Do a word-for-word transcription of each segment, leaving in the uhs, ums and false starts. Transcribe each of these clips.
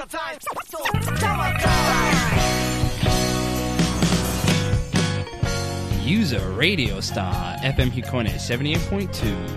User Radio Star エフエム Hikone セブンティエイトポイントツー。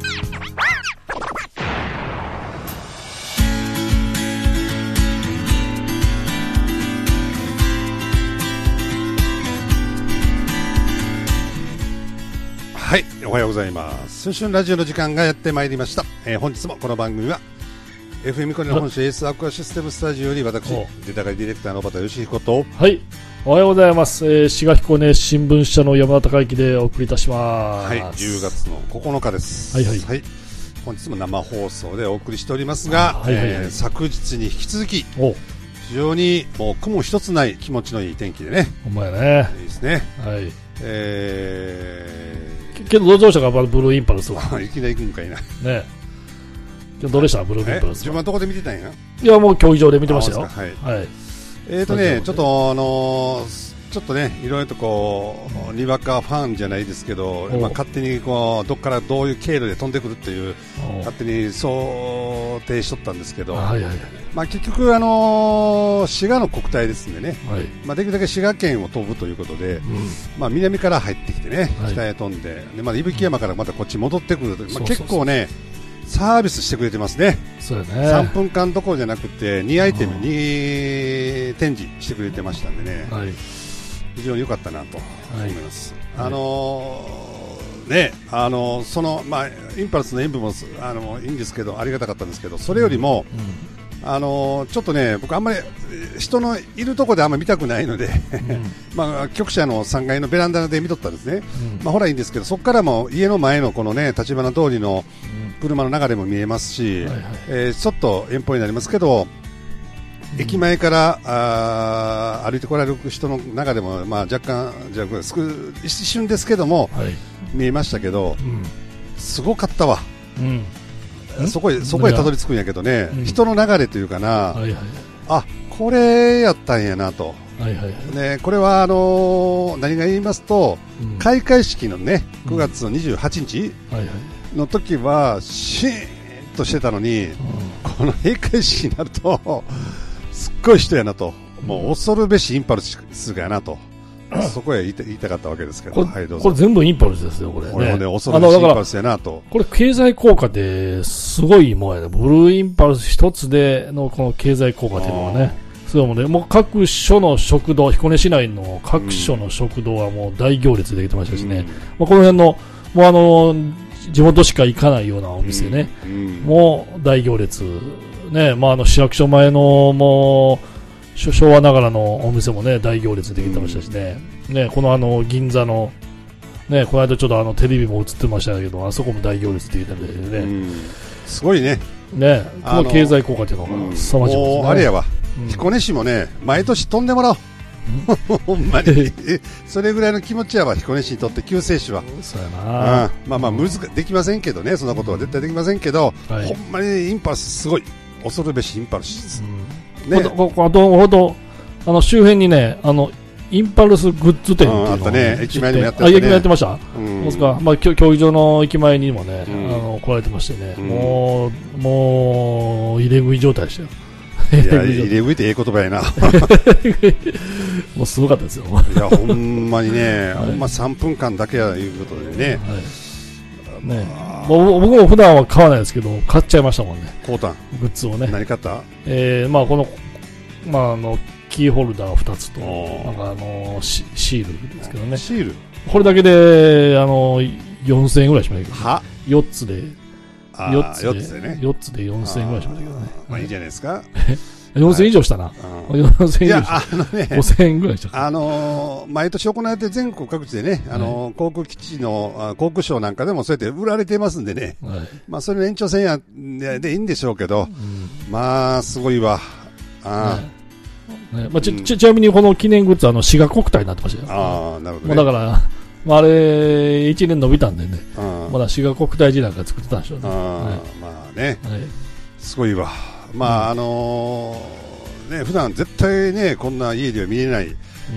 はい、おはようございます。春春ラジオの時間がやってまいりました。えー、本日もこの番組は エフエム コネの本社エースアクアシステムスタジオより私出たがりディレクターの小畑義彦と、 はい、おはようございます。えー、滋賀彦根新聞社の山田孝之でお送りいたします。 はい、じゅうがつのここのかです。 はいはい、 はい、本日も生放送でお送りしておりますが、はいはいはい、えー、昨日に引き続き非常にもう雲一つない気持ちのいい天気でね。 ほんまやね。 いいですね。 はい。 えーけどどうでしたかブルーインパルスは。 いきなり行くんかいな。ね。 どうでしたブルーインパルスは。 自分はどこで見てたんや。 いやもう競技場で見てましたよ。 はい。 はい、 えーとねちょっとあのー、ちょっとねいろいろとこうにわかファンじゃないですけど、まあ、勝手にこうどっからどういう経路で飛んでくるっていう勝手に想定しとったんですけど、はいはいはい、まあ、結局、あのー、滋賀の国体ですんでね、はい、まあ、できるだけ滋賀県を飛ぶということで、うん、まあ、南から入ってきてね、はい、北へ飛んで、でまあ、伊吹山からまたこっち戻ってくると、まあ、結構ねサービスしてくれてますね。 そうよね。 さんぷんかんどころじゃなくてにアイテムに展示してくれてましたんでね、はい、非常に良かったなと思います。はい、あのー、ね、あのー、その、まあ、インパルスの演舞もあのいいんですけどありがたかったんですけど、それよりも、うん、あのー、ちょっとね僕あんまり人のいるところであんまり見たくないので、うん、まあ、局舎のさんがいのベランダで見とったんですね。うん、まあ、ほらいいんですけどそこからも家の前のこのね立花通りの車の流れも見えますし、はいはい、えー、ちょっと遠方になりますけど、うん、駅前からあ歩いてこられる人の中でも、まあ、若干じゃ一瞬ですけども、はい、見えましたけど、うん、すごかったわ。うん、そこへそこへたどり着くんやけどね、うん、人の流れというかな、はいはい、あこれやったんやなと、はいはいはい、ね、これはあのー、何が言いますと、うん、開会式のねくがつのにじゅうはちにち、うん、はいはいの時はシーンとしてたのに、うん、この閉会式になるとすっごい人やなと、もう恐るべしインパルスがやなと、そこへ言いた、言いたかったわけですけど、 これ、はい、どうぞ。これ全部インパルスですよこれね。これもね恐るべしインパルスやなと。 これ経済効果ですごいもんやね。ブルーインパルス一つでのこの経済効果っていうのはね、そうもね、もう各所の食堂、彦根市内の各所の食堂はもう大行列できてましたしね、うん、まあ、この辺のもうあの地元しか行かないようなお店ね、うんうん、もう大行列、ね、まあ、あの市役所前のもう昭和ながらのお店もね大行列できてましたしね、うん、ね、このあの銀座の、ね、この間ちょっとあのテレビも映ってましたけど、あそこも大行列できてたんでね、うん、 すごいね、 ね、この経済効果っていうのが凄まじいですね。 もうあれやわ、うん、彦根市もね毎年飛んでもらおうほんまにそれぐらいの気持ちやわ彦根市にとって救世主は。 そうやな、 うん、まあまあ難できませんけどね、そんなことは絶対できませんけど、はい、ほんまにインパルスすごい恐るべしインパルスです、うん、ね、ここあとほどあの周辺にねあのインパルスグッズ店っていうのが、ね、 あったね。駅前にもやってましたね。あ、駅前やってました。 うん、 ですか、まあ、競技場の駅前にもね、うん、あの来られてましてね、うん、もうもう入れ食い状態でしたよ。 いや入れ食いってええ言葉やなもうすごかったですよ。 いやほんまにね、はい、ほんまさんぷんかんだけやいうことでね、 はいね、もう僕も普段は買わないですけど買っちゃいましたもんね。 買うたんグッズをね。 何買った？ えー、まあこのまああのキーホルダーふたつとなんかあのシールですけどね。 シールこれだけであのよんせんえんぐらいしましたけど、ね、 はよっつでよっつで、 よっつでね、 よっつでよんせんえんぐらいしましたけどね。 まあいいじゃないですか。 よんせんえん以上したな。はい、よんせんえん以上した。いや、あのね、ごせんえんぐらいした。 あのー、毎年行われて全国各地でね、あのーはい、航空基地の航空ショーなんかでもそうやって売られてますんでね、はい、まあそれの延長線やで、でいいんでしょうけど、うん、まあすごいわ。あねね、まあ、ち, ち, ちなみにこの記念グッズはあの滋賀国体になってましたよ。 ああ、なるほど、ね。 もうだから、まあ、あれいちねん伸びたんでね、まだ滋賀国体時代から作ってたんでしょうね。あ、 はい、まあね、はい、すごいわ。まあ、うん、あのー、ね、普段絶対ねこんな家では見れない、うん、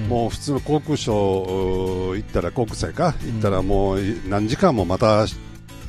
もう普通の航空ショー行ったら航空祭か行ったらもう何時間もまた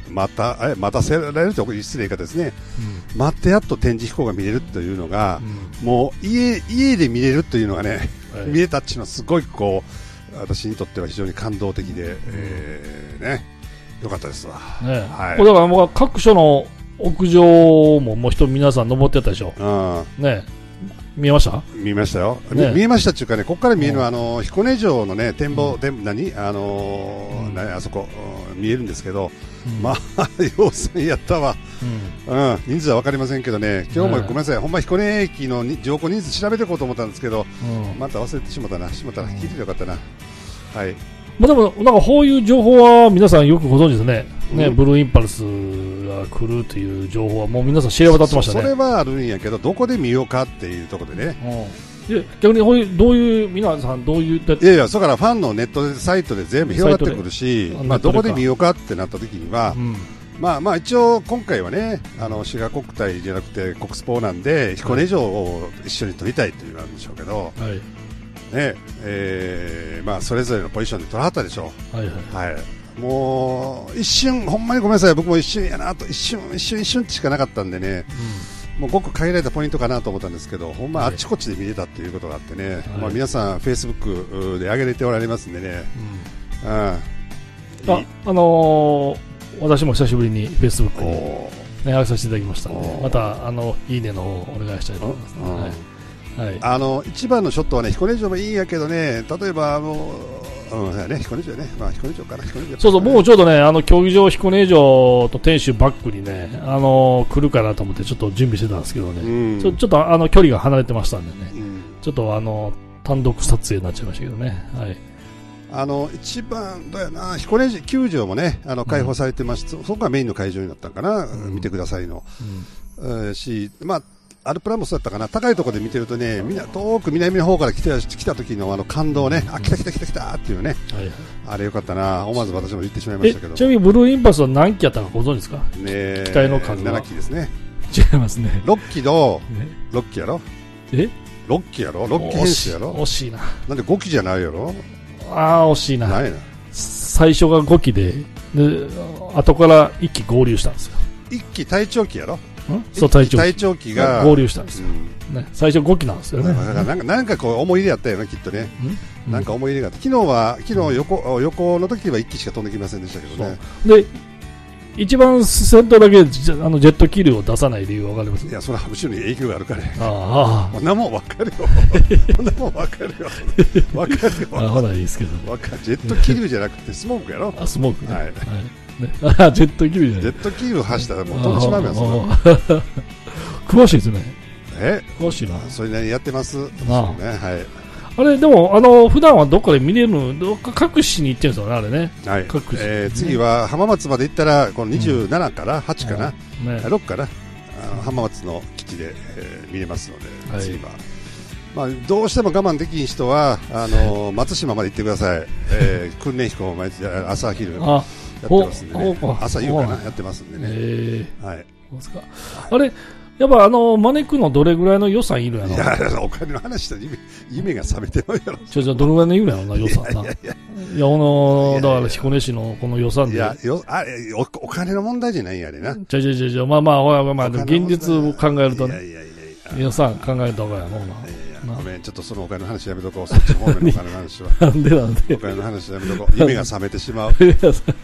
またえ待たせられるという失礼言い方ですね、うん、待ってやっと展示飛行が見れるというのが、うん、もう 家, 家で見れるというのがね、はい、見れたっていうのはすごいこう私にとっては非常に感動的で、うんえー、ねよかったですわ、 ねはい、だからもう各所の屋上ももう人皆さん登ってたでしょ、うんね、見えました見えましたよ、ね、見えましたっていうかね、ここから見えるのは、うん、あの彦根城のね展望、うん、何あのーうん、何あそこ見えるんですけど、うん、まあ要塞やったわ、うんうん、人数は分かりませんけどね、今日もごめんなさい、ね、ほんま彦根駅の乗降人数調べていこうと思ったんですけど、うん、また忘れてしまったな、しまったら聞いててよかったな、はい。 まあ、でもなんかこういう情報は皆さんよくご存知ですね、ねうん、ブルーインパルスが来るという情報はもう皆さん知れ渡ってましたね。 そ, それはあるんやけど、どこで見ようかっていうところでね、 うん、いや逆にどういう皆さんどういういやいや、それからファンのネットでサイトで全部広がってくるし、まあ、どこで見ようかってなった時には、うん、まあまあ一応今回はね、あの滋賀国体じゃなくて国スポなんで彦根城を一緒に撮りたいというのがあるんでしょうけど、はいねえーまあ、それぞれのポジションで取らはったでしょう、はいはいはい、もう一瞬、ほんまにごめんなさい、僕も一瞬やなと、一瞬一瞬一瞬しかなかったんでね、うん、もうごく限られたポイントかなと思ったんですけど、ほんまあっちこっちで見れたということがあってね、はいまあ、皆さんフェイスブックで上げれておられますんでね、うんうん、あ、 あのー、私も久しぶりにフェイスブックに、ね、上げさせていただきましたので、またあのいいねの方お願いしたいと思います、ねはいはい、あの一番のショットはね、彦根城もいいんやけどね、例えばあの、うんね、彦根城ね、まあ、彦根城かな、彦根城、ね、 そうそう、もうちょうどね、あの競技場彦根城と天守バックにね、あの来るかなと思ってちょっと準備してたんですけどね、うん、ちょちょっとあの距離が離れてましたんでね、うん、ちょっとあの単独撮影になっちゃいましたけどね、はい、 あの一番どうやな、彦根球場もねあの開放されてまして、うん、そこがメインの会場になったのかな、うん、見てくださいの、うん、し、まあアルプラもそうだったかな、高いところで見てるとね、みんな遠く南の方から来て来た時のあの感動ね、あ、来た来た来た来たっていうね、はいはい、あれよかったな、思わず私も言ってしまいましたけど。 ちなみにブルーインパルスは何機やったかご存知ですか？ ね、 機体の数はななきですね。 違いますね。 ろっきの、ね、ろっきやろ？ え？ ろっきやろ？ろっき編成やろ？ 惜しいな。 なんでごきじゃないやろ？ ああ、惜しいな。 ないな。 最初がごきで、で後からいっき合流したんですよ。 いっき隊長機やろ？ そう、隊長機。 隊長機が合流したんですよ。うんね、最初ごきなんですよね。 なんか、なんかこう思い入れやったよね、きっとね。んなんか思い入れがあった。昨日は、昨日横、横の時はいっきしか飛んできませんでしたけどね。で、 一番先頭だけあのジェットキルを出さない理由は分かります？ いや、それは後ろに影響があるからね。 ああ。 こんなもん分かるよ。こんなもん分かるよ。分かるよ。 あ、ほらいいですけど。 分かる。ジェットキルじゃなくてスモークやろ。 あ、スモークね。 はい。 はいね、あ、ジェットキルじゃない。 ジェットキル走ったらもう飛んでしまうよ。 詳しいですね。 え、 詳しいな。 それなりにやってます。 ああ、 ね、はい。 あれでもあの普段はどこかで見れるの、どっか各市に行ってるんですよね、あれね。 はい。各市、えー、次は浜松まで行ったらこのにじゅうななからはちかな、うんね、ろくかな、あの浜松の基地で、えー、見れますので、はい、次は。まあ、どうしても我慢できん人はあの松島まで行ってください。えー、訓練飛行毎日朝昼やってますんでね。朝夕かなやってますんでね。 えー、 はい。 そうですか。あれ。やっぱあの招くのどれぐらいの予算いるやろ。 いや、お金の話と夢、夢が覚めてるやろ。 ちょ、じゃどれぐらいのいるやろな、予算な。いやいやいや。いや、この、だから彦根市のこの予算で。いや、 よ、あれ、お、お金の問題じゃないんやでな。 じゃじゃじゃじゃ、まあまあ、まあまあ、現実を考えるとね。いやいやいや予算考えた方がやろうな。いやいや、ごめん、ちょっとそのお金の話やめとこう。そっちの方面のお金の話は。 なんでなんで。 お金の話やめとこう。夢が覚めてしまう。 そうですか。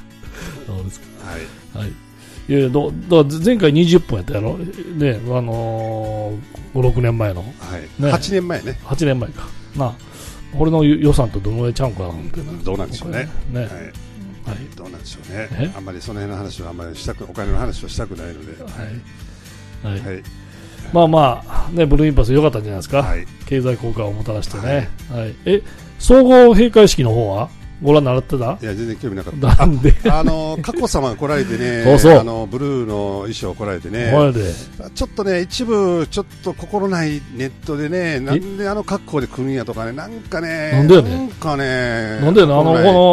はい。はい。 いやいや、だだ前回にじゅっぷんやったやろ、ね、あのー、ご、ろくねんまえの、 はいね、はちねんまえね、 はちねんまえかな、これの予算とどのぐらいちゃうんかな、 どうなんでしょうね、ね、はいはい、どうなんでしょうね、あんまりその辺の話はあんまりしたく、お金の話をしたくないので、はいはいはい、まあまあ、ね、ブルーインパルス良かったんじゃないですか、はい、経済効果をもたらしてね、はいはい、え総合閉会式の方はご覧になってた？ いや、全然興味なかった。 なんで？ あの、佳子さまが来られてね、 そうそう、 あの、ブルーの衣装来られてね、 でちょっとね、一部、ちょっと心ないネットでね、なんであの格好で来るんやとかね、なんかね、 なんでよね。 なんかね、 なんでよね、あの、この、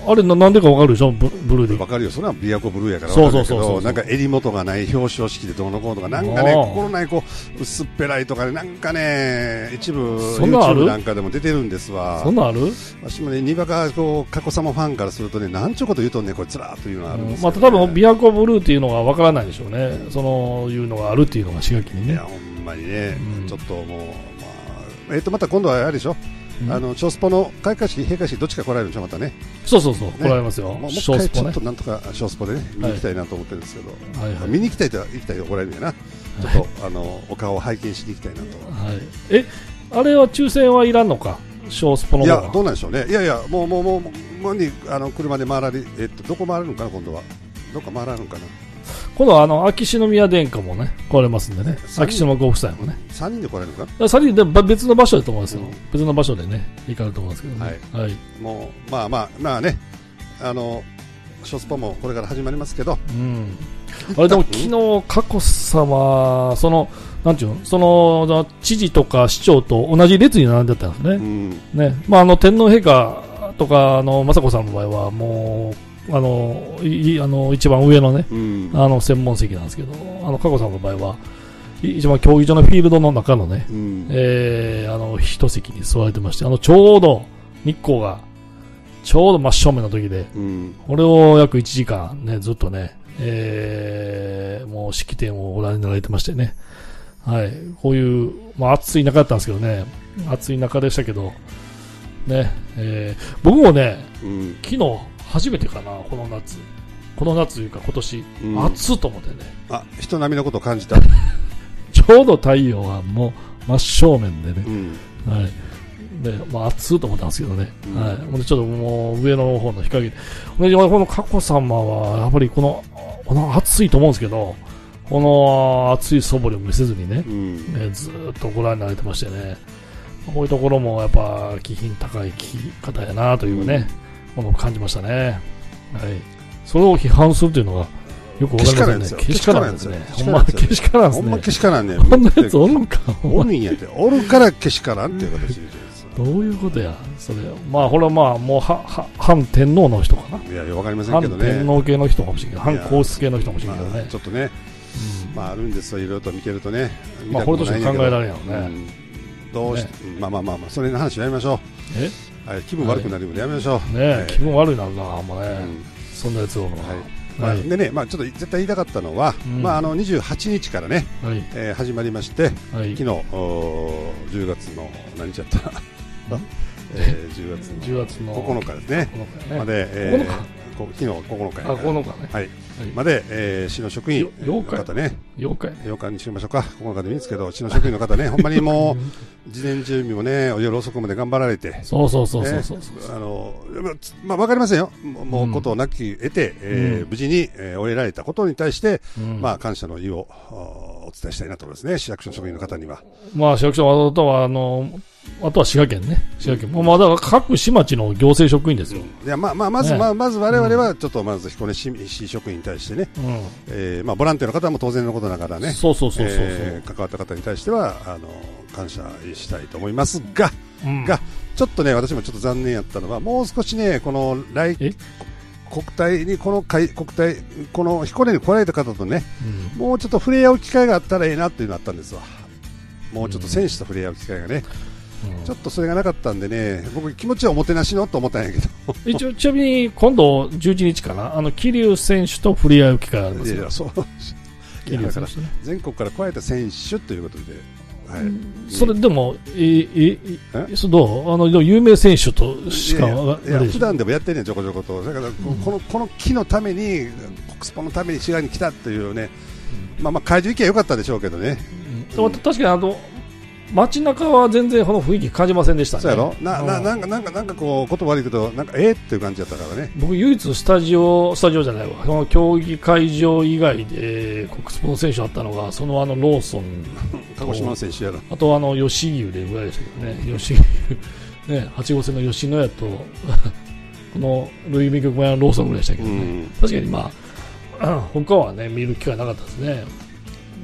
あれな、なんでかわかるでしょ、ブ, ブルーで。 わかるよ、それは琵琶湖ブルーやからわかるけど、なんか襟元がない表彰式でどうのこうとか、なんかね、心ないこう薄っぺらいとかで、なんかね、一部 YouTube なんかでも出てるんですわ。 そんなんある？ 私もね、にわかこう佳子様ファンからするとね、なんちゅうこと言うとんねんこいつらというのがあるんですよ、ね。 うん、まあ、多分琵琶湖ブルーっていうのがわからないでしょうね。そのいうのがあるっていうのが滋賀県にね。 いやほんまにね、うん、ちょっともう、まあ、えっ、ー、とまた今度はあれでしょ。あの小スポの開会式、閉会式どっちか来られるんでしょ、またね。 そうそうそう、 ね、 来られますよ。 もう一回ちょっとなんとか小スポでね、見に行きたいなと思ってるんですけど、はいはい、見に行きたいとは行きたいと来られるんやな、はい、ちょっとあのお顔を拝見しに行きたいなと。はい、 え、あれは抽選はいらんのか、小スポの方は。 いや、どうなんでしょうね。いやいや、もうもうもうもうにあの車で回られ、えっとどこ回るのかな、今度はどっか回られるのかな。 今度はあの秋篠宮殿下もね来られますんでね、秋篠ご夫妻もね。 さんにんで来られるのか。 さんにんで別の場所だと思いますよ、うん、別の場所でね行かれると思いますけどね。はい、はい、 もうまあまあまあね、あの小スポもこれから始まりますけど、 うん、あれでも昨日佳子さま、そのなんていうの、その知事とか市長と同じ列に並んでたんですね。うん、ね、まああの天皇陛下とかあの雅子さんの場合はもうあのいあの一番上のね、うん、あの専門席なんですけど、あの佳子さんの場合は一番競技場のフィールドの中のね、うん、えー、あの一席に座られてまして、あのちょうど日光がちょうど真正面の時で、うん、これを約いちじかんねずっとね、えー、もう式典をご覧になられてましてね、はい、こういう、まあ、暑い中だったんですけどね、暑い中でしたけどね、えー、僕もね、うん、昨日初めてかな、この夏、この夏というか今年、うん、暑いと思ってね、あ、 人並みのことを感じたちょうど太陽はもう真正面でね、うん、はい、で、まあ、暑いと思ったんですけどね、うん、はい、ちょっともう上の方の日陰で、でこの佳子さまはやっぱりこの、この暑いと思うんですけど、この暑い素振りを見せずにね、うん、ね、ずっとご覧になられてましてね、こういうところもやっぱ気品高い方やなというね、うん、ものを感じましたね。はい、それを批判するというのがよくわかりませんね。けしからんなんですね。ほんまけしからんですね。 ほんまけしからんね。 こんなやつおるんか。 おるんやって、おるからけしからんっていう形で。 どういうことや。それ、まあこれはまあもうはは反天皇の人かな。 いやいやわかりませんけどね。 反天皇系の人かもしれない。反皇室系の人かもしれないけどね。 ちょっとね、うん、まああるんですよ。いろいろと見てるとね。 まあこれとして考えられんやろね。うん、 どうし、ね、まあまあまあまあそれの話やりましょう。え？はい、気分悪くなるのでやめましょう。 ね、はい、気分悪いなるな、あんまね、うん、そんなやつを、はい、 まあ、でね、まあ、ちょっと絶対言いたかったのは、うん、まあ、あのにじゅうはちにちからね、はい、えー、始まりまして、はい、昨日じゅうがつの何日やったえー、じゅうがつの、じゅうがつのここのかですね、ここのかねまで、えー、ここのか昨日ここのか、 あ、ここのかね、 はい、はい、まで、えー、市の職員の方ね、 ようかいようかにしましょうか、ここのかでもいいんですけど、市の職員の方ね、ほんまにもう事前準備もね、夜遅くまで頑張られて、 そうそうそうそうそう、 ね、あのまあわかりませんよ、もうことをなき得て、うん、えー、無事に、えー、終えられたことに対して、うん、まあ感謝の意をお伝えしたいなと思いますね、市役所の職員の方には。 まあ市役所とはあのあとは滋賀県ね、滋賀県、うん、まあだから各市町の行政職員ですよ。 いや、まあまあまず、ね、まあまず我々はちょっとまず彦根市職員に対してね、うん、えー、まあボランティアの方も当然のことながらね、 そうそうそうそうそう、 えー、関わった方に対してはあの感謝したいと思いますが、うん、がちょっとね私もちょっと残念やったのはもう少しねこの来国体にこの会国体この彦根に来られた方とね、うん、もうちょっと触れ合う機会があったらええなっていうのがあったんですわ。もうちょっと選手と触れ合う機会がね。うん、ちょっとそれがなかったんでね、僕気持ちはおもてなしのと思ったんやけど一応ちなみに今度じゅういちにちかな、あの桐生選手と触れ合う機会がありますよ。いやそう桐生選手、ね、全国から加えた選手ということで、はい、うん、 それでもえええそどうあの有名選手としかいやいや普段でもやってんねんちょこちょことだから、うん、このこの木のために国スポのために滋賀に来たというね、うん、まあまあ会場行きは良かったでしょうけどね、 うんうん、確かにあの街中は全然この雰囲気感じませんでしたね。 そうやろな、な、なんかなんかなんかこう言葉悪いけどなんかえー、っていう感じだったからね。 僕唯一スタジオスタジオじゃないわ、この競技会場以外で国スポの選手あったのがそのあのローソン鹿児島の選手やろ、 あとあの吉牛でぐらいでしたけどね、吉牛ねはち号線の吉野家とこのルイ・ミ曲前のローソンぐらいでしたけどね、うん、確かにまあ他はね見る機会なかったですね。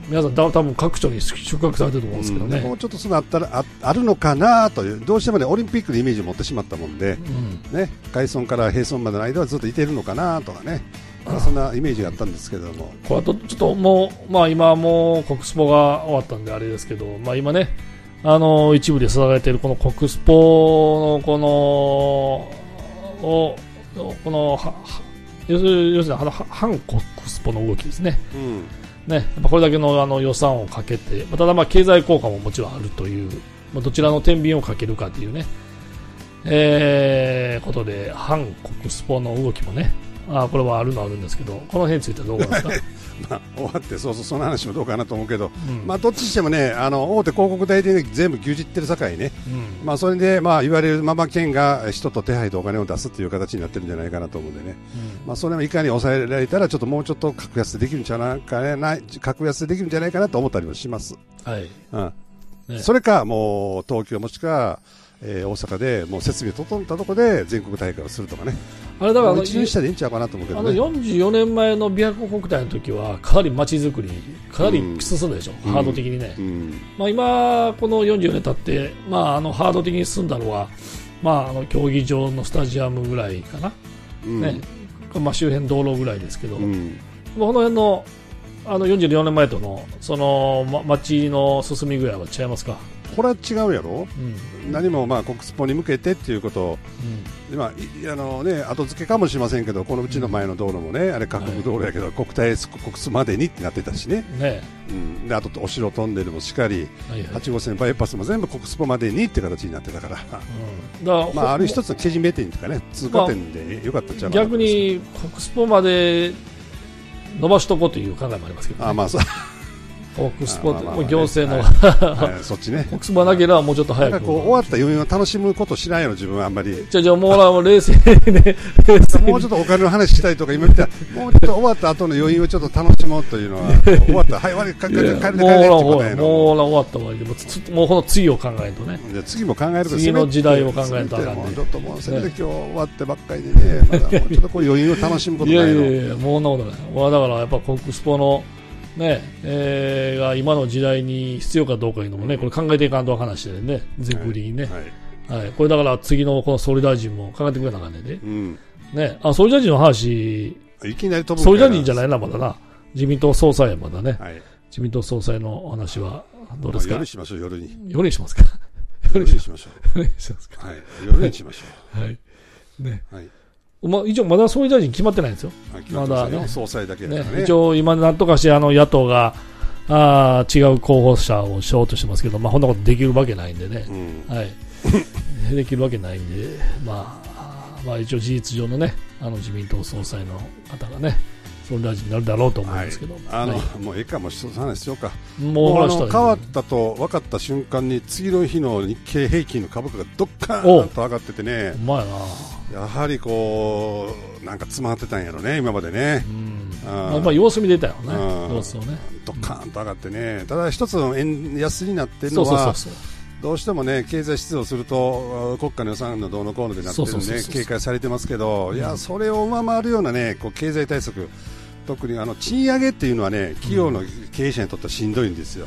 皆さん多分各所に宿泊されてると思うんですけどね、 うん、もうちょっとそのあったら あ, あるのかなという、どうしてもねオリンピックのイメージを持ってしまったもんで、うんね、開村から閉村までの間はずっといてるのかなとかね、まあ、そんなイメージがあったんですけども、 これとちょっともう、まあ、今はもう国スポが終わったんであれですけど、まあ、今ねあの一部で騒がれているこの国スポのこのをこのは要するに反国スポの動きですね、うんね、やっぱこれだけ の, あの予算をかけて、ただまあ経済効果ももちろんあるという、まあ、どちらの天秤をかけるかというね、えー、ことで反国スポの動きもね、あこれはあるのはあるんですけど、この辺についてはどうなんですかまあ、終わってそうそうその話もどうかなと思うけど、うんまあ、どっちにしてもねあの大手広告代理店で全部牛耳ってるさかいね、うんまあ、それで、まあ、言われるまま県が人と手配でお金を出すという形になってるんじゃないかなと思うんでね、うんまあ、それもいかに抑えられたらちょっともうちょっと格安でできるんじゃないかな格安でできるんじゃないかなと思ったりもします、はいうんね、それかもう東京もしくはえー、大阪でもう設備が整ったところで全国大会をするとかね、あれだから一年下でいいんちゃうかなと思うけどね、 あのよんじゅうよねんまえの琵琶湖国体の時はかなり街づくりかなり進んだでしょ、うん、ハード的にね、うんまあ、今このよんじゅうよねん経って、まあ、あのハード的に進んだのは、まあ、あの競技場のスタジアムぐらいかな、うんねまあ、周辺道路ぐらいですけど、うん、この辺の、あのよんじゅうよねんまえとのその、ま、街の進み具合は違いますか？ これは違うやろ、うん、何もまあ国スポに向けてっていうことを、うんまああのね、後付けかもしれませんけど、このうちの前の道路もね、あれ各国道路やけど、はい、国体国スまでにってなってたしね、ねうん、であとお城トンネルもしっかり、はいはい、はち号線バイパスも全部国スポまでにって形になってたから、うん、だからまあ、ある一つのけじめ点とかね、通過点でよかったんちゃうかな、 逆に国スポまで伸ばしとこうという考えもありますけどね。あまあそう国スポって、もう行政の、 はいはい、そっちね。 国スポなければもうちょっと早く。 なんかこう終わった余韻を楽しむことしないの自分はあんまり。 じゃあじゃあもう冷静にね。 もうちょっとお金の話したいとか今言ったもうちょっと終わった後の余韻をちょっと楽しもうというのは終わったはい終わりかか帰れ帰れってことやの。もう終わった終わりでもうもうこの次を考えるとね。 じゃ次も考えると次の時代を考えるとあかんね。 ちょっともうせめて今日終わってばっかりでね、まだもうちょっとこう余韻を楽しむことないの。 いやいやいやもうそんなことない。だからやっぱ国スポのねえー、が今の時代に必要かどうかいうのもね、これ考えていかんと話でね、全国的にね、はいはい、これだから次のこの総理大臣も考えてくれなあかんねんで、うん、ね、あ総理大臣の話、 いきなり飛ぶ総理大臣じゃないな、まだな、自民党総裁やまだね、はい、自民党総裁のお話はどうですか。 夜にしましょう、夜に。 夜にしますか。 夜にしましょう。夜にしますか。はい、夜にしましょう。はい。 ね。はいまあ、一応まだ総理大臣決まってないんですよ、 まだね、総裁だけだからね、 ね一応今なんとかしてあの野党があ違う候補者をしようとしてますけど、まあ、こんなことできるわけないんでね、うんはい、できるわけないんで、まあ、まあ一応事実上のねあの自民党総裁の方がね総理大臣になるだろうと思うんですけど、はい、 あの、はい、もうええかも一つ話しようか。もうあの変わったと分かった瞬間に次の日の日経平均の株価がどっかーんと上がっててね、 うまいな、 やはりこうなんか詰まってたんやろね今までね、 うんあまあ、様子見出たよね、様子をねドッカーンと上がってね、ただ一つの円安になってるのはそうそうそうそうどうしてもね経済出動すると国家の予算のどうのこうのでなってるんで警戒されてますけど、うん、いやそれを上回るようなねこう経済対策、特にあの賃上げっていうのはね企業の経営者にとってはしんどいんですよ、うん、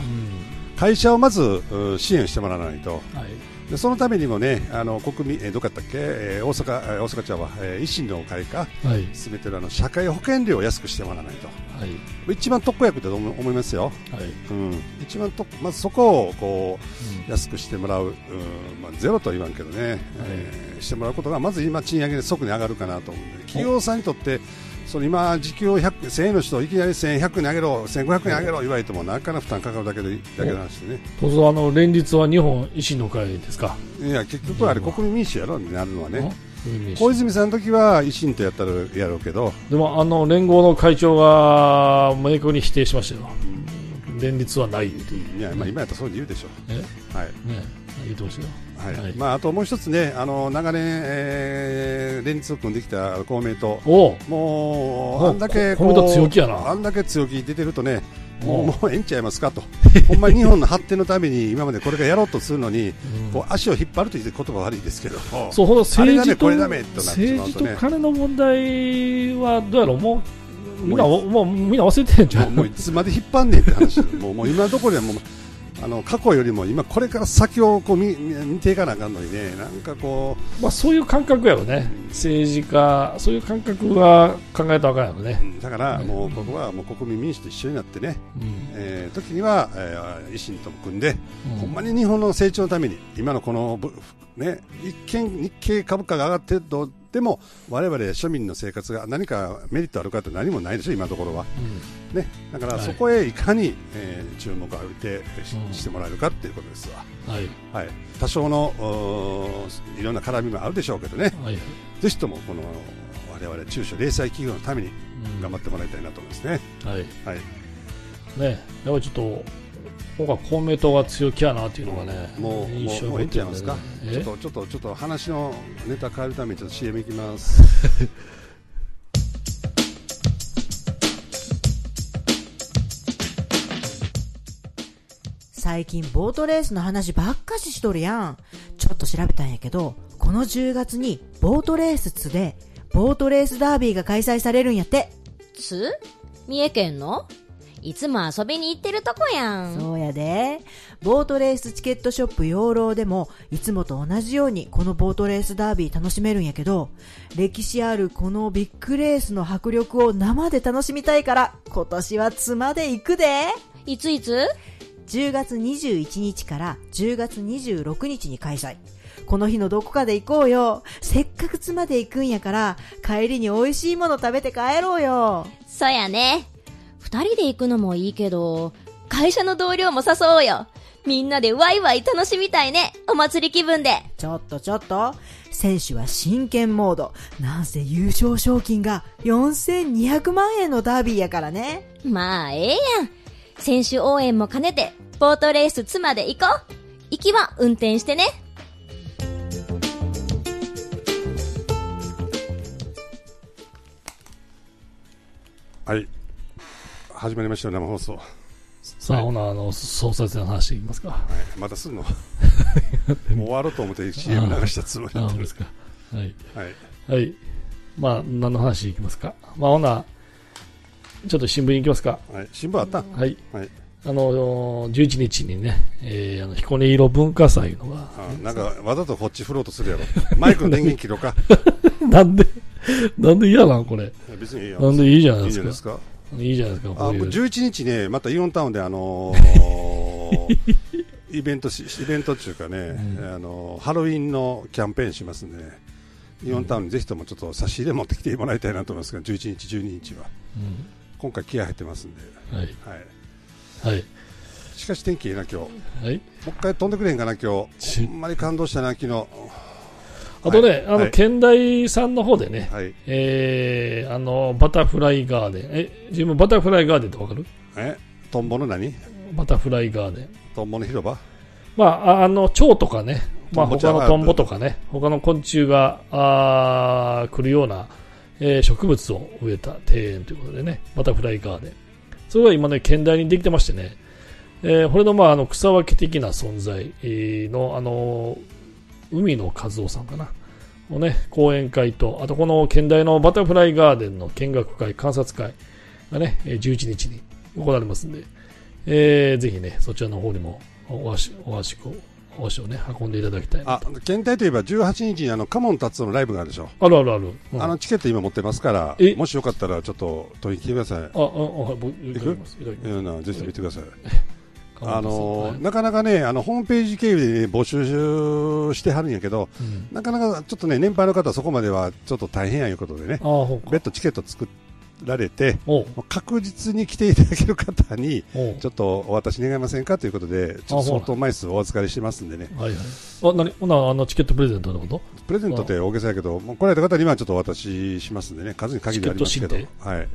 会社をまず支援してもらわないと、はい、でそのためにもねあの国民えどこやったっけ、えー、大阪大阪茶は、えー、維新の会か、はい、進めてるあの社会保険料を安くしてもらわないと、はい、一番特効薬だと思いますよ、はいうん、一番とまずそこをこう、うん、安くしてもらう、うんまあ、ゼロとは言わんけどね、はいえー、してもらうことがまず今賃上げで即に上がるかなと思うんで、企業さんにとってその今時給をせんえんの人をいきなりせんひゃくに上げろせんごひゃくに上げろ言われてもなかなか負担かかるだけでだけの話でね。 そうそうあの連立は日本維新の会ですか。 いや結局あれ国民民主やろになるのはね。小泉さんの時は維新とやったらやろうけど、 でもあの連合の会長が明確に否定しましたよ、うん、連立はないっていう、 いや、まあ、今やったらそう言うでしょう、 えはいね、言ってほしいよ。 はいはいまあ、あともう一つねあの長年、えー、連立を組んできた公明党もうあんだけこう強気やなあんだけ強気出てるとねもうもうええんちゃいますかとほんまに日本の発展のために今までこれがやろうとするのに、うん、こう足を引っ張るという言葉悪いですけどそうほど政治と、ね、政治と金の問題はどうやろうもうみんなもうみんな忘れてんじゃん。 もう、もういつまで引っ張んねんって話もうもう今のところではもうあの過去よりも今これから先をこう 見, 見ていかなあかんのにね、なんかこう、まあ、そういう感覚やろね、うん、政治家そういう感覚は考えたらあかんやろね、 うん、だからもうここはもう国民民主と一緒になってね、うん、えー、時には、えー、維新とも組んで、うん、ほんまに日本の成長のために今のこの、ね、一見日経株価が上がってるとでも我々庶民の生活が何かメリットあるかって何もないでしょ今のところは、うん、ね、だからそこへいかに、えー、注目を浴びて し,、うん、してもらえるかっていうことですわ、はいはい、多少のいろんな絡みもあるでしょうけどね、はい、ぜひともこの我々中小零細企業のために頑張ってもらいたいなと思いますね、うん、はい、はい、ね、 やっぱりちょっと今回公明党が強気やなっていうのがね、 もう印象を受けてるんですか。ちょっとちょっとちょっと話のネタ変えるためにちょっと シーエム いきます。 最近ボートレースの話ばっかししとるやん。ちょっと調べたんやけど、このじゅうがつにボートレースツでボートレースダービーが開催されるんやって。 つ？三重県の？いつも遊びに行ってるとこやん。 そうやで。ボートレースチケットショップ養老でもいつもと同じようにこのボートレースダービー楽しめるんやけど、歴史あるこのビッグレースの迫力を生で楽しみたいから今年は妻で行くで。 いついつ？ じゅうがつにじゅういちにちからじゅうがつにじゅうろくにちに開催。この日のどこかで行こうよ。せっかく妻で行くんやから帰りに美味しいもの食べて帰ろうよ。 そうやね。二人で行くのもいいけど、会社の同僚も誘おうよ。みんなでワイワイ楽しみたいね。お祭り気分で。 ちょっとちょっと。選手は真剣モード。なんせ優勝賞金がよんせんにひゃくまんえんのダービーやからね。 まあええやん。選手応援も兼ねて、ボートレース妻で行こう。行きは運転してね。 はい。始まりましたよ、生放送。 さあ、はい、ほな、あの、総裁の話いきますか。はい、またすんのもう終わろうと思って シーエム 流したつもりなんですか。 はい。はい。はい。まあ、何の話いきますか。まあ、ほな、ちょっと新聞いきますか。 はい。新聞あった？ はい。はい。あの、じゅういちにちにね、えー、あの、彦根色文化祭のが。 あ、なんか、わざとこっち振ろうとするやろ。マイクの電源切ろうか。 なんで、なんで嫌なんこれ。 別にいいや。 なんでいいじゃないですか。 いいじゃないですか。 いいじゃないですか。 あ、じゅういちにちね、またイオンタウンであのー、イベントし、イベントっていうかね、うん、あのー、ハロウィンのキャンペーンしますんでね、イオンタウンにぜひともちょっと差し入れ持ってきてもらいたいなと思いますが、じゅういちにち、じゅうににちは。うん、今回気合入ってますんで。はい。はい。はい。しかし天気いいな、今日。はい。もう一回飛んでくれへんかな、今日。ほんまに感動したな、昨日。 あとね、はい、あの、はい、県大さんの方でね、はい、えー、あの、バタフライガーデン。え、自分バタフライガーデンってわかる？ え、トンボの何？ バタフライガーデン。 トンボの広場？ まあ、あの、蝶とかね、まあ、他のトンボとかね、他の昆虫が、あ来るような、えー、植物を植えた庭園ということでね、バタフライガーデン。それが今ね、県大にできてましてね、えー、これの、まあ、あの、草分け的な存在の、あの、海野和夫さんかなのね、講演会と、あとこの県大のバタフライガーデンの見学会、観察会がね、じゅういちにちに行われますんで、えー、ぜひね、そちらの方にもお足、お足を、お足をね、運んでいただきたいなと。 あ、県大といえばじゅうはちにちにあの、カモン達夫のライブがあるでしょ。 あるあるある。 うん、あの、チケット今持ってますから、もしよかったらちょっと取りに来てください。あ、あ、あ、僕、いただきます。いただきます。いや、ぜひ見てください。あのーはい、なかなかね、あのホームページ経由で、ね、募集してはるんやけど、うん、なかなかちょっとね、年配の方はそこまではちょっと大変やいうことでね、別途チケット作られて、確実に来ていただける方に、ちょっとお渡し願いませんかということで、ちょっと相当枚数お預かりしてますんでね。はいはい。 あ、なに、ほな、あのチケットプレゼントのことプレゼントって大げさやけど、もう来られた方にはちょっとお渡ししますんでね、数に限りありますけど、はい。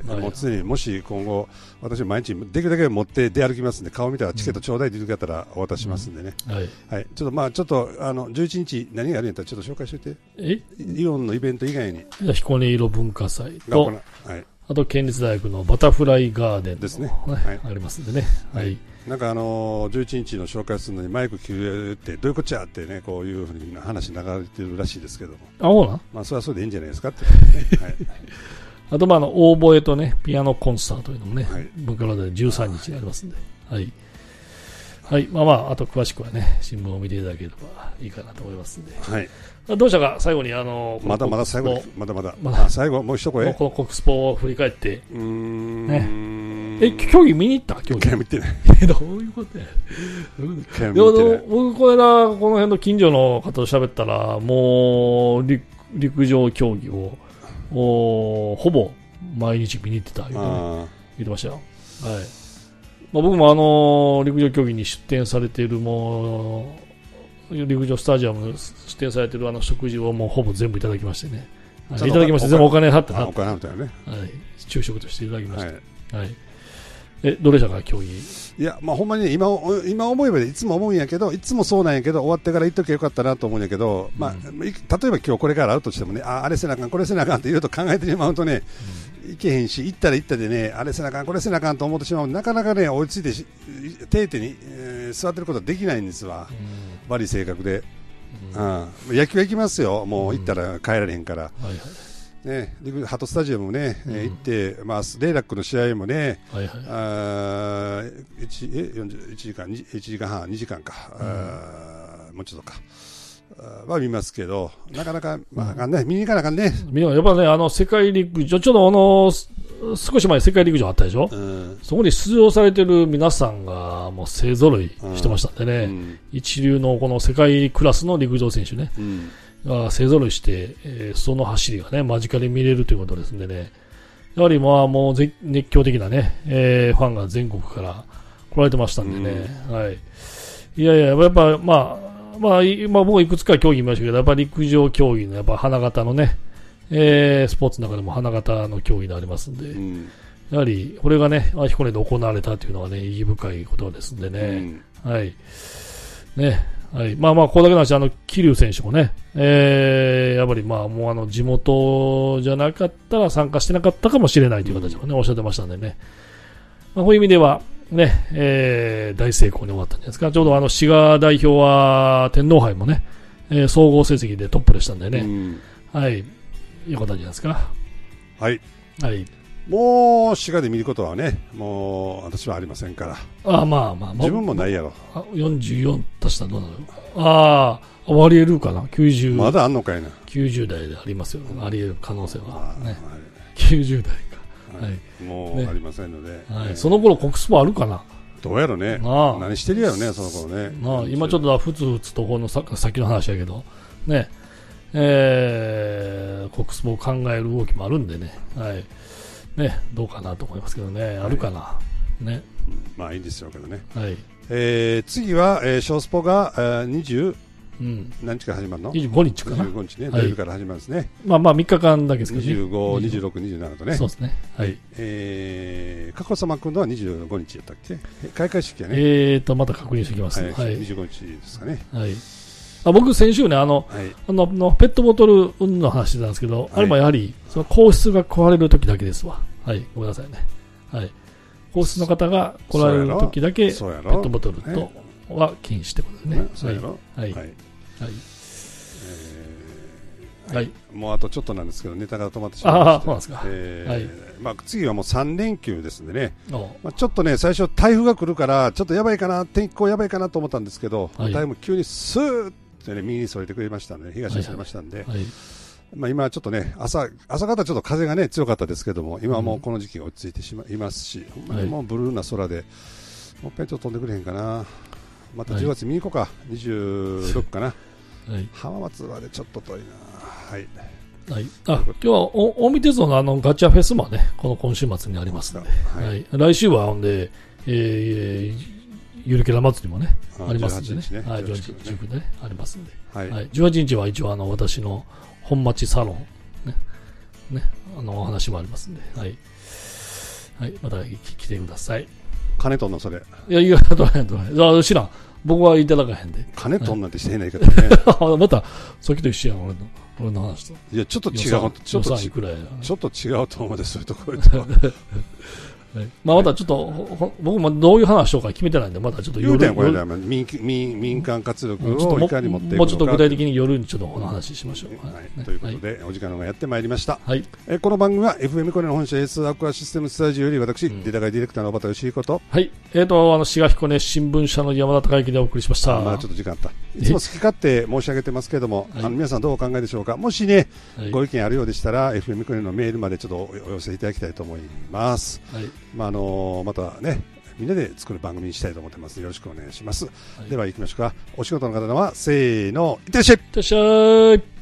もう常にもし今後、私毎日できるだけ持って出歩きますんで、顔見たらチケットちょうだいという方らお渡ししますんでね。うんうん、はい。はい。ちょっとまあ、ちょっと、あの、じゅういちにち何があるんやったらちょっと紹介しといて。えイオンのイベント以外に。 じゃ彦根色文化祭と、はい。あと県立大学のバタフライガーデンですね、はい、ありますんでね、はい、 なんかあのー、じゅういちにちの紹介するのにマイク切るってどういうこっちゃってね、こういうふうに話流れてるらしいですけども、 あ、ほうな、 まあそれはそれでいいんじゃないですかって、ね、はい、 あと、まあ、あの、オーボエとね、ピアノコンサートというのもね、 はい、 文化労働でじゅうさんにちにありますんで、はい。はい。まあまあ、あと詳しくはね、新聞を見ていただければいいかなと思いますんで。 はい。 どうしたか、最後に、あの、 まだまだ最後に、まだまだ、 まだ最後、もう一声。 この国スポを振り返って、 うーん。 ね。え、競技見に行った競技。 見てない。 え、どういうことや。 見てない。 僕、この間、この辺の近所の方と喋ったら、もう、陸、陸上競技を、おほぼ毎日見に行ってた、言うて、ね、言ってましたよ。はい。まあ、僕もあの、陸上競技に出展されている、もう、陸上スタジアム出展されているあの食事をもうほぼ全部いただきましてね。はい、いただきまして、全部お金払ってな。 お金払ったよね。 はい。昼食としていただきました。はい。はい、 え、 どうでしたか、競技。 いや、まあ、ほんまに、ね、今、今思えばいつも思うんやけど、いつもそうなんやけど、終わってから言っときゃよかったなと思うんやけど、うん、まあ、例えば今日これから会うとしてもね、あ、あれせなあかん、これせなあかんって言うと考えてしまうとね、うん、いけへんし、行ったら行ったでね、あれせなあかん、これせなあかんと思ってしまうと、なかなかね、追いついてし、定点に、えー、座ってることはできないんですわ。うん、悪い性格で。うん、野球は行きますよ、もう行ったら帰られへんから。うん、はいはいね、ハトスタジアムもね、うん、行って、まあ、レイラックの試合もね、はいはい、あいちえよんじゅういちじかん、いちじかんはん、にじかんか、うん、あもうちょっとか、は見ますけど、なかなか、まあ、あかんね、見に行かなあかんね。 やっぱね、あの、世界陸上、ちょっとあの、少し前世界陸上あったでしょ、うん、そこに出場されてる皆さんがもう勢ぞろいしてましたんでね、うん、一流のこの世界クラスの陸上選手ね、うんが勢ぞろいして、えー、その走りがね、間近で見れるということですんでね。やはりまあもう熱狂的なね、えー、ファンが全国から来られてましたんでね。うん、はい。いやいや、やっぱまあ、まあ、今僕いくつか競技見ましたけど、やっぱり陸上競技のやっぱ花形のね、えー、スポーツの中でも花形の競技でありますんで、うん、やはりこれがね、彦根で行われたというのはね、意義深いことですんでね。うん、はい。ね。はい。まあまあ、これだけの話、あの、桐生選手もね、えー、やっぱりまあ、もうあの、地元じゃなかったら参加してなかったかもしれないという形をね、うん、おっしゃってましたんでね。まあ、こういう意味では、ね、えー、大成功に終わったんじゃないですか。ちょうどあの、滋賀代表は、天皇杯もね、えー、総合成績でトップでしたんでね。うん、はい。よかったんじゃないですか。 はい。 はい。 もう滋賀で見ることはね、もう私はありませんから。 ああ、まあまあ、 自分もないやろ。 あよんじゅうよん足したらどうなる？ああ、割り得るかな、きゅうじゅう。 まだあんのかいな。 きゅうじゅう代でありますよ、あり得る可能性は。ね、はい、きゅうじゅう代か。 はい。はい、もう、ね、ありませんので。 はい。その頃国スポあるかな。 どうやろね。ああ何してるやろね、その頃ね。 ああ今ちょっとふつふつとこのさ先の話やけど、ね、えー、国スポを考える動きもあるんでね。はい。ね、どうかなと思いますけどね、あるかな、はい、ね、 まあいいんですよけどね、 はいえー、次は、えー、ショースポが、えー、にじゅう、うん、何日から始まるの？ にじゅうごにちかな、 にじゅうごにちね、土曜日から始まるんですね、 まあまあみっかかんだけですけどね、 にじゅうご、にじゅうろく、にじゅうななとね、 そうですね、はい、 えー、佳子さま君のはにじゅうごにちやったっけ、開会式やね、 えーとまた確認しておきます、 はいはい、にじゅうごにちですかね、 はい、あ僕、先週ね、あの、はい、あののペットボトルの話してたんですけど、はい、あれもやはりその皇室が壊れるときだけですわ。はい、ごめんなさいね。はい。皇室の方が来られる時だけ、ペットボトルとは禁止ってことですね。 そうやろ。 はい。はい。はい。 はい。もうあとちょっとなんですけど、ネタが止まってしまいました。 ああ、そうなんですか。 えー、はい。まあ、次はもうさんれんきゅうですんでね。まあ、ちょっとね、最初台風が来るから、ちょっとやばいかな、天候やばいかなと思ったんですけど、はい、台風急にスーッとね、右にそれてくれましたんで、東にそれましたんで、はいはいはいまあ、今ちょっとね、朝、朝方ちょっと風がね、強かったですけども、今はもうこの時期が落ち着いてしまいますし、うん、もうブルーな空で、もう一回ちょっと飛んでくれへんかな。またじゅうがつ見に行こうか、にじゅうろくかな。はい、浜松までちょっと遠いな。はい。 はい。あ、今日はお近江鉄道のあのガチャフェスもね、この今週末にありますので、はいはい、来週はほんで、えー、ゆるキャラ祭りもね、ありますんでね。ねはい、じゅうはちにち、じゅうくにちね、ありますんで。はい。はい、じゅうはちにちは一応あの、私の本町サロン、ね、ね、あの、お話もありますんで、はい。はい、また来てください。 金とんのそれ。 いや、いや、どないどない。知らん。僕はいただかへんで。 金とんなんてしてへんないけどね。 また、さっきと一緒やん、俺の、俺の話と。 いや、ちょっと違う。ちょっと違う。ちょっと違うと思うで、そういうところと。 はい、まあ、またちょっと僕もどういう話しようか決めてないんで、またちょっと夜夜これで民民民間活力をいかに持っていくのか、 もうちょっと具体的に夜にちょっとお話ししましょう。 はいはい、ということで、はい、お時間がやってまいりました。 はい、 えこの番組は エフエム コネの本社 エス アクアシステムスタジオより私、うん、データ会ディレクターの小畑義彦と、 はい、えーとあの滋賀彦根新聞社の山田孝之でお送りしました。 まあちょっと時間あった。いつも好き勝手申し上げてますけれども、あの皆さんどうお考えでしょうか。もしね、はい、ご意見あるようでしたら エフエム コネのメールまでちょっとお寄せいただきたいと思います。はい、まああのまたね。みんなで作る番組にしたいと思ってます。よろしくお願いします。はい、では行きましょうか。お仕事の方はせーの、いってらっしゃい。いってらっしゃい。